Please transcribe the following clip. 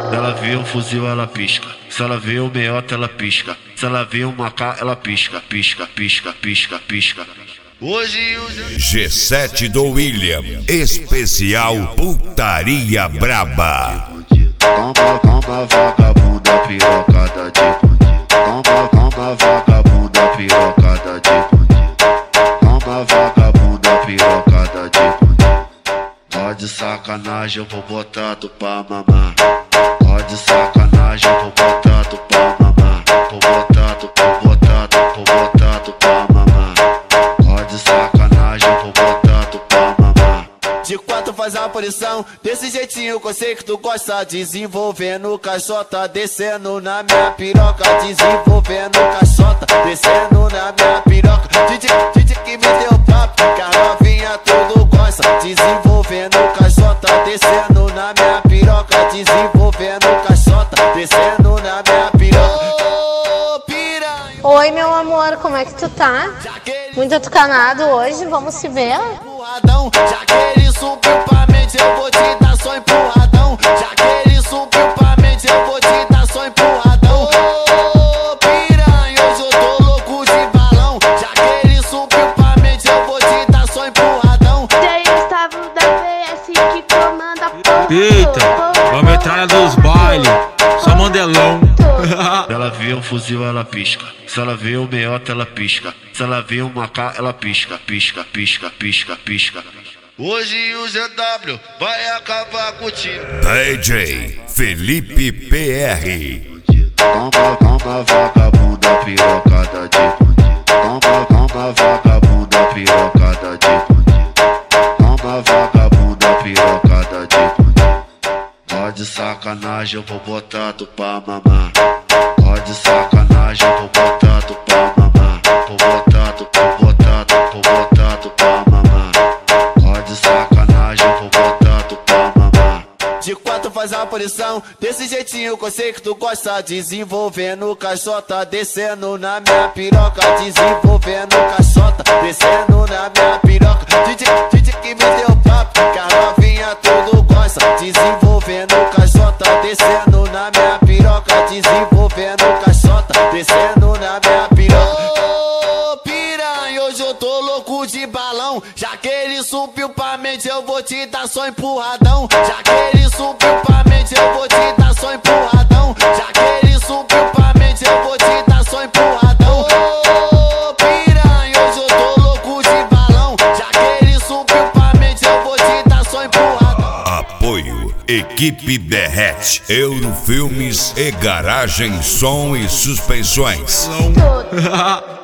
Ela vê um fuzil, ela pisca. Se ela vê um meiota, ela pisca. Se ela vê um macá, ela pisca, pisca, pisca, pisca, pisca. Hoje o G7 do William, especial Putaria Braba. Toma vagabunda pirocada de bandido. Toma vagabunda pirocada de bandido. Toma vagabunda pirocada de bandido. Ó de sacanagem, eu vou botar tu pra mamar. Ó de sacanagem, eu vou botar tu pra mamar. Vou botar tu pra mamar. Ó de sacanagem, eu vou botar tu pra mamar. De quatro faz a posição, desse jeitinho que eu sei que tu gosta. Desenvolvendo caixota, descendo na minha piroca. Desenvolvendo caixota, descendo na minha piroca. DJ que me deu papo, que a novinha tudo gosta. Desenvolvendo caixota, descendo na minha piroca. Desenvolvendo caixota, descendo na minha piroca. Oh, piranha. Oi, meu amor, como é que tu tá? Muito atucanado hoje, vamos se ver? Já que ele subiu pra mente, eu vou te dar só empurradão. Já que ele subiu pra mente, eu vou te dar só empurradão. Ô, piranha, hoje eu tô louco de balão. Já que ele subiu pra mente, eu vou te dar só empurradão. Tem Gustavo da PS que comanda a porra. Eita, vamos entrar dos bailes, só mandelão. Ela vê um fuzil, ela pisca. Se ela vê um meiota, ela pisca. Se ela vê um macá, ela pisca, pisca, pisca, pisca, pisca. Hoje o ZW vai acabar contigo. DJ Felipe PR. Toma vagabunda pirocada de bandido. Toma vagabunda pirocada de bandido. Toma vagabunda pirocada de bandido. Ó de sacanagem, eu vou botar tu pra mamar. Ó de sacanagem, eu vou botar tu pra mamar. Vou botar tu pra mamar. Ó de sacanagem, eu vou botar tu pra mamar. De quatro faz a posição, desse jeitinho que eu sei que tu gosta. Desenvolvendo caixota, descendo na minha piroca. Desenvolvendo caixota, descendo na minha piroca. DJ que me deu papo, que a novinha tudo gosta. Desenvolvendo caixota, descendo na minha piroca. Desenvolvendo caixota, descendo na minha piroca. Ô, piranha, hoje eu tô louco de balão. Já que ele subiu pra mente, eu vou te dar só empurradão. Já que ele subiu pra mente, eu vou te dar só empurradão. Já que ele subiu pra mente, eu vou te dar só empurradão. Ô, piranha, hoje eu tô louco de balão. Já que ele subiu pra mente, eu vou te dar só empurradão. Apoio Equipe Derrete, Eurofilmes e Garagem Som e Suspensões. Tudo.